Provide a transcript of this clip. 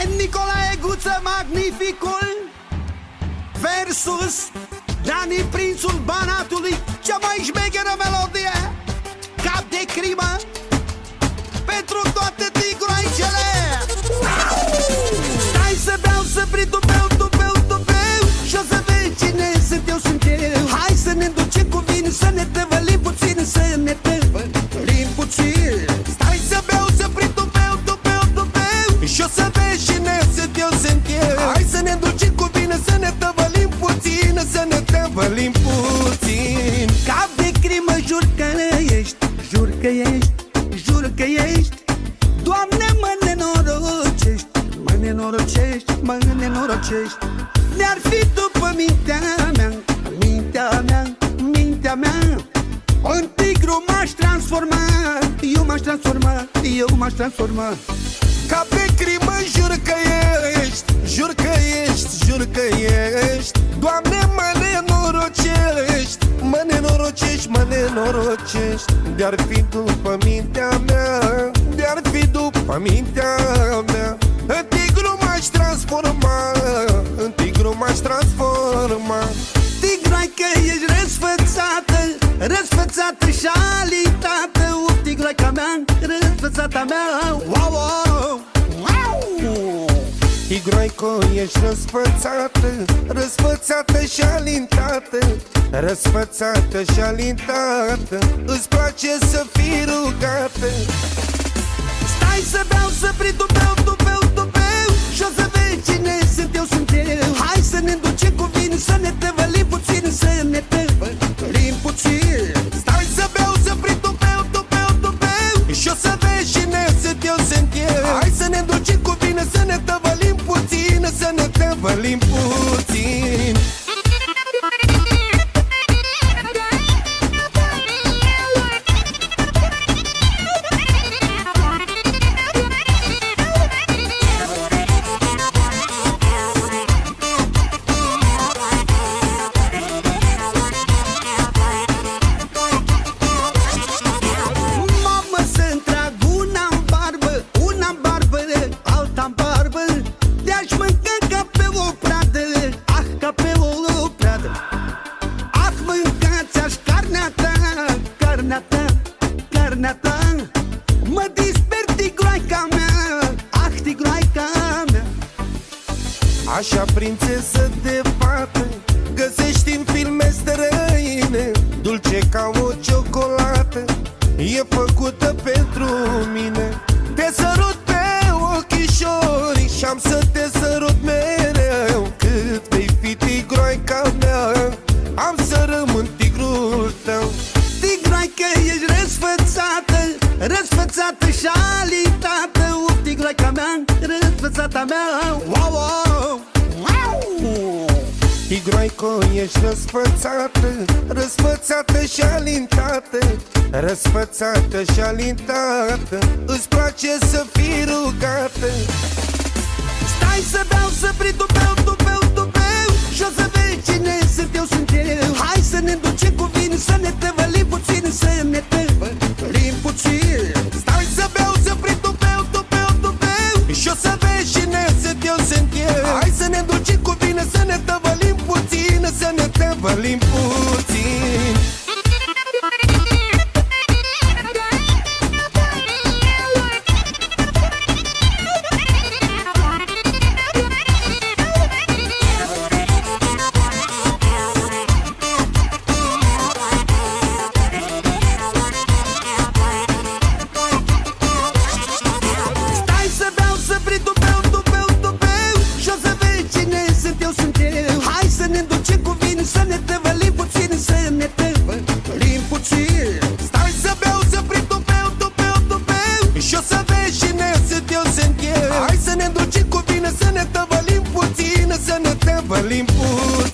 Nicolae Guță, magnificul versus Dani, prințul Banatului. Cea mai șmecheră melodie, cap de crimă pentru toate tigroaicele. Stai să beau, să prind tupeu, și o să vezi cine sunt eu, sunt eu. Hai să ne ducem cu vin, să ne tăvălim puțin, să ne tăvălim puțin. Stai să beau, să prind tupeu, și o să vezi cine sunt eu, sunt eu. Hai să ne ducem cu vin, să ne tăvălim puțin, să ne tăvălim puțin. Cap de crimă, jur că ești, jur că ești, jur că ești. Doamne, mă nenorocești, mă nenorocești, mă nenorocești. Ne-ar fi după mintea mea, mintea mea, mintea mea. În tigru m-aș transforma, eu m-aș transforma, eu m-aș transforma. Ca pe crimă, jur că ești, jur că ești, jur că ești. Doamne, mă nenorocești, mă nenorocești, mă nenorocești. De-ar fi după mintea mea, de-ar fi după mintea mea. În tigru m-aș transforma, în tigru m-aș transforma. Tigroaică, ești răsfățată, răsfățată și alitată. Tigroaica mea, răsfățata mea, wow, wow, wow. Tigroaico, ești răsfățată, răsfățată și alintată, răsfățată și alintată. Îți place să fii rugată. Stai să beau, să prind tupeu, și o să vezi cine sunt eu, sunt eu. Hai să ne ducem cu vin, să ne tăvălim puțin, să ne tăvălim puțin. Stai să beau, să prind tupeu, și o să vezi cine sunt eu, sunt eu. Hai să ne ducem cu vin, să ne tăvălim puțin, să ne tăvălim puțin. Mă disper, tigroaica mea, ah, tigroaica mea. Așa prințesă de fată găsești în filme străine, dulce ca o ciocolată, e făcută pentru mine. Te sărut pe ochișori și-am să te sărut mereu. Cât vei fi tigroaica mea, am să rămân tigrul tău. Tigroaică, ești răsfățată, răsfățată și alitată. Tigroaica mea, răsfățata mea, wow, wow, wow. Tigroaico, ești răsfățată, răsfățată și alintată, răsfățată și alintată. Îți place să fii rugată. Stai să beau, să prind tupeu, și o să vezi cine sunt eu, sunt eu. Hai să ne ducem cu vin, să ne tăvălim puțin, să ne tăvălim puțin. Stai să beau, să prind tupeu, și o să vezi cine sunt eu, sunt eu. Hai să ne ducem cu vin, să ne tăvălim puțin, să ne tăvălim puțin. Să ne tăvălim puțin, să ne tăvălim puțin. Stai să beau, să prind tupeu, și o să vezi cine sunt eu, sunt eu. Hai să ne ducem cu vin, să ne tăvălim puțin, să ne tăvălim puțin.